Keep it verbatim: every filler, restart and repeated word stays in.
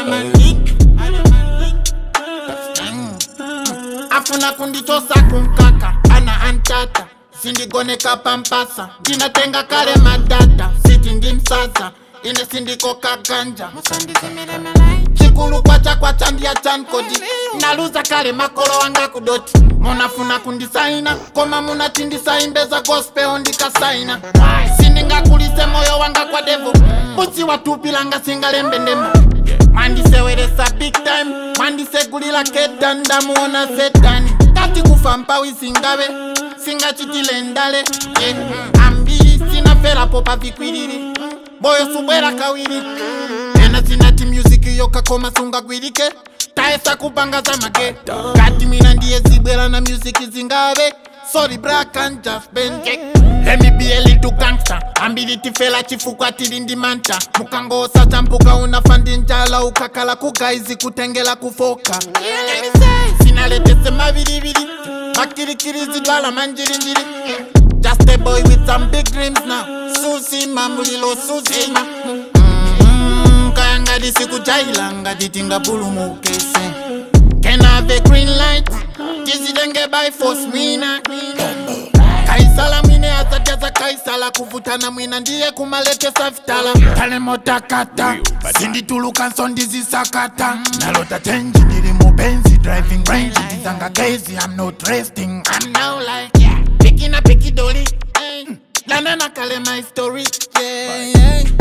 Adamandik afuna kunditosa kunkaka ana antata sindigoneka pampasa ndinatenga kale madata siti ndimsasa ine sindikoka ganja chikulu kwacha kwacha ndiya chankodi naluza kale makolo wanga kudoti munafuna kundisaina koma munachindisayimbeza gospel ndikasaina sindinga kulise moyo wanga kwa devo busi watupilanga singalembe ndembo mandiseweresa big time mandisegulila keta ndamuona setani kati kufa mpawi singabe singachitile ndale yeah. Ambili sinafera popa vikwilili boyo subwera kawili ena sinati music yoka koma sunga gwilike taesa kupanga za make kati mina ndiye zibwera na music zingabe sorry bra can't just bend let me be a little gangster ambili tifela chifukwa tilindi manta mukango sata mpuka unafandi njala ukakala kugaizi kutengela kufoka sinaletese mavilivili makirikiri zidwala manjirinjiri just a boy with some big dreams now susi mamulilo susi ma mm-hmm. Kayanga disiku jailanga ditinga bulu mukese can I have a green light jizidenge by force mwina kaisala mwine azajaza kaisala kuvutana mwina ndiye kumalete safitala kale motakata sindituluka nsondizi sakata nalota tenji nili mubenzi driving range ndizanga gezi I'm not resting I'm now like yeah picking a picky dolly hey. Lana na kale my story yeah, yeah.